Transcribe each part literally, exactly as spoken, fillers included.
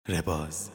رباز.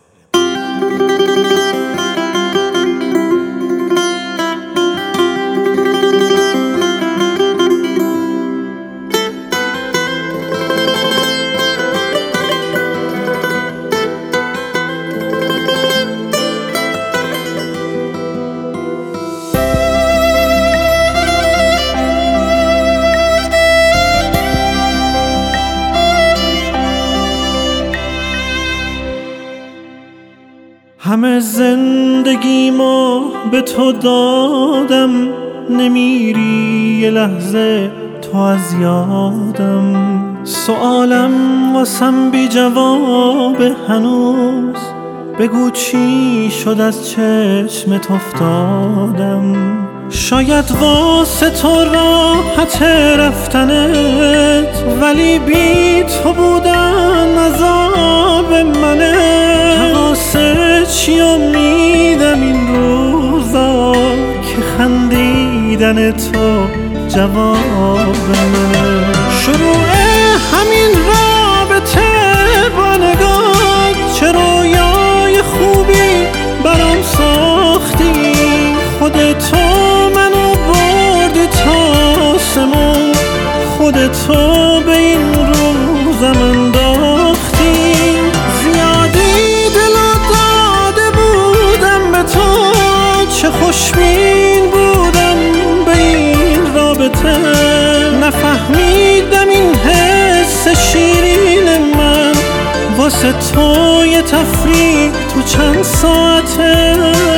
همه زندگیمو به تو دادم، نمیری یه لحظه تو از یادم. سوالم واسم بی جواب هنوز، بگو چی شد از چشمت افتادم. شاید واسه تو راحت رفتنت، ولی بی تو بودن عذاب منه. واسه چی امیدم این روزا که خندیدن تو جواب منه. شروع همین رابطه با نگاه، چه رویای خوبی برام ساختی. خودتو منو بردی تا سمون، خودتو به این روزم انداختی. زیادی دلو داده بودم به تو، چه خوشبین بودم به این رابطه. نفهمیدم این حس شیرین من واسه تو یه تفریح تو چند ساعته.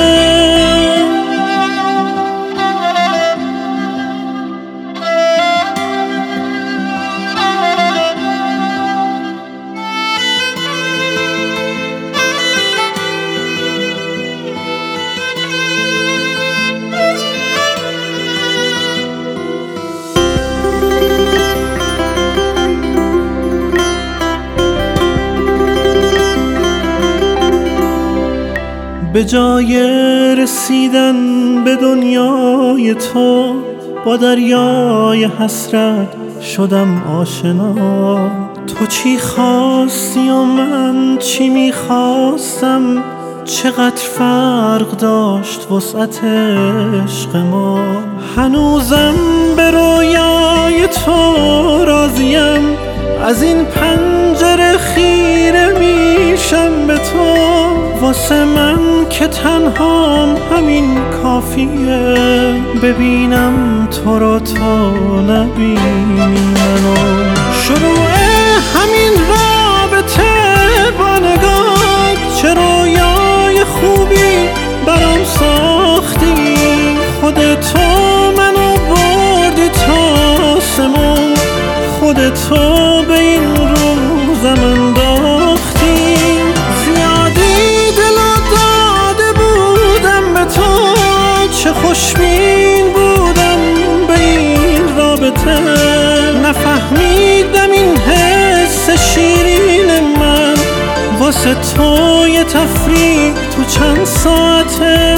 به جای رسیدن به دنیای تو، با دریای حسرت شدم آشنا. تو چی خواستی و من چی میخواستم، چقدر فرق داشت وسعت عشق ما. هنوزم به رویای تو راضیم، از این پنجره خیره میشم به تو. واسه من که تنهام همین کافیه، ببینم تو رو تا نبینی منو. شروع همین رابطه با نگاه، چه رویای خوبی برام ساختی. خودتو منو بردی تا سمون، خودتو به این روزم انداختی. زیادی دلو داده بودم به تو، چه خوشبین بودم به این رابطه. نفهمیدم این حس شیرین من واسه تو یه تفریح تو چند ساعته.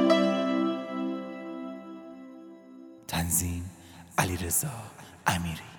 تنظیم علیرضا امیری.